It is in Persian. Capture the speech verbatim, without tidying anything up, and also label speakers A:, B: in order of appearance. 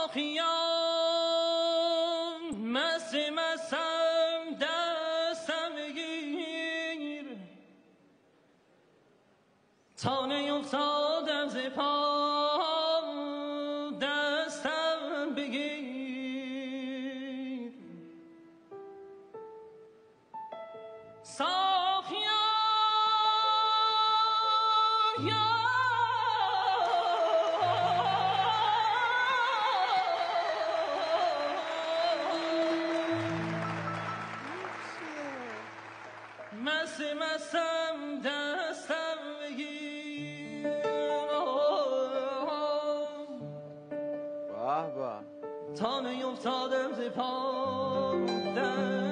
A: ساقیان مست مستم دستم بگیر تا نیفتادم ز پا دستم بگیر ساقیان مست مستم دستم بگیر
B: به به
A: تا نیفتادم ز پا